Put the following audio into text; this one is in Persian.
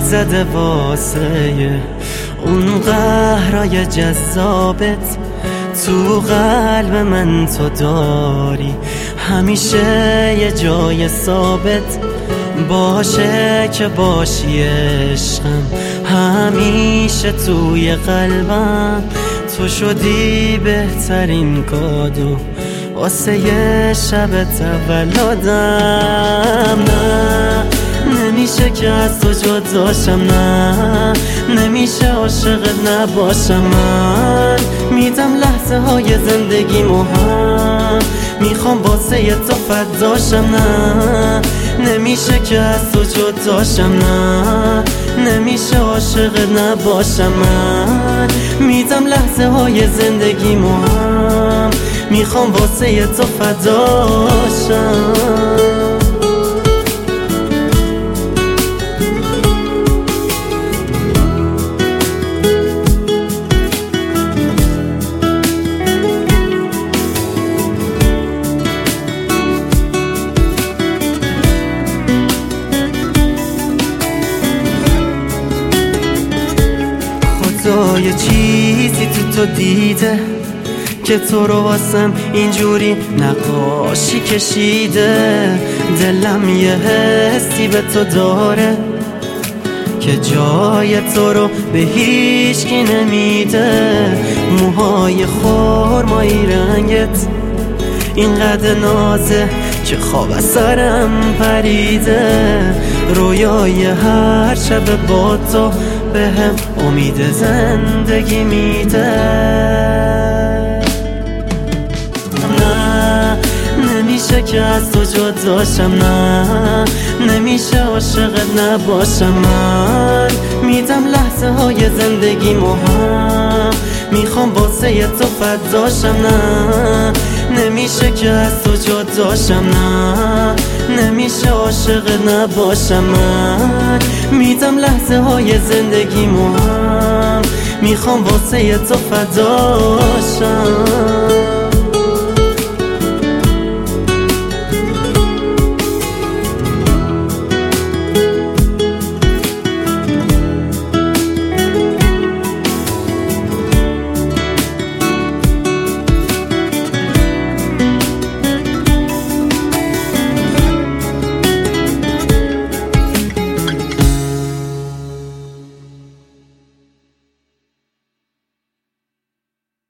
زده واسه اون قهرای جذابت. تو قلب من تو داری همیشه یه جای ثابت. باشه که باشی عشقم همیشه توی قلبم. تو شدی بهترین کادو واسه یه شب تولدم. نه نمیشه که از تو جداشم، نه نمیشه عاشقت نباشم. من میدم لحظه های زندگیمو هم میخوام واسه یه تو فداشم. نه نمیشه که از تو جداشم، نه نمیشه عاشقت نباشم. من میدم لحظه های زندگیمو هم میخوام واسه یه تو فداشم. یه چیزی تو دیده که تو رو واسم اینجوری نقاشی کشیده. دلم یه حسی به تو داره که جای تو رو به هیچکی نمیده. موهای خرمایی رنگت اینقدر نازه که خواب از سرم پریده. رویای هر شب با تو بهم امید زندگی میده. نه نمیشه که از تو جداشم، نه نمیشه عاشقت نباشم. من میدم لحظه های زندگیمو هم میخوام واسه یه تو فداشم. نه نمیشه که از تو جداشم، نه نمیشه عاشقت نباشم. من میدم لحظه های زندگیمو هم میخوام واسه یه تو فداشم.